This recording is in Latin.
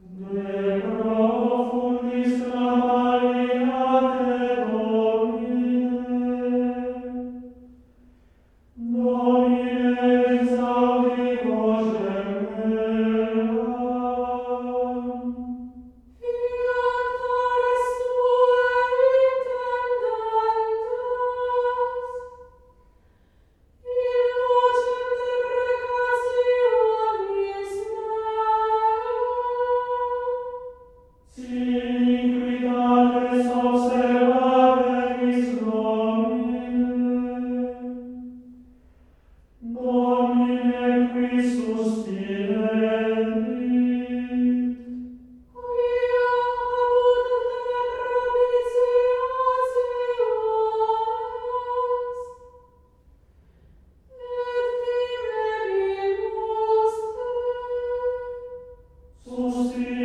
De profundis laboriate Domine, Domine exaudi vocem meam. Fiat ores tuae intendantes, in vocem deprecationis meam. Si iniquitates observaveris Domine, Domine qui sustinebit. Quia apud te propitiationes, et timebimus te. Sustinebit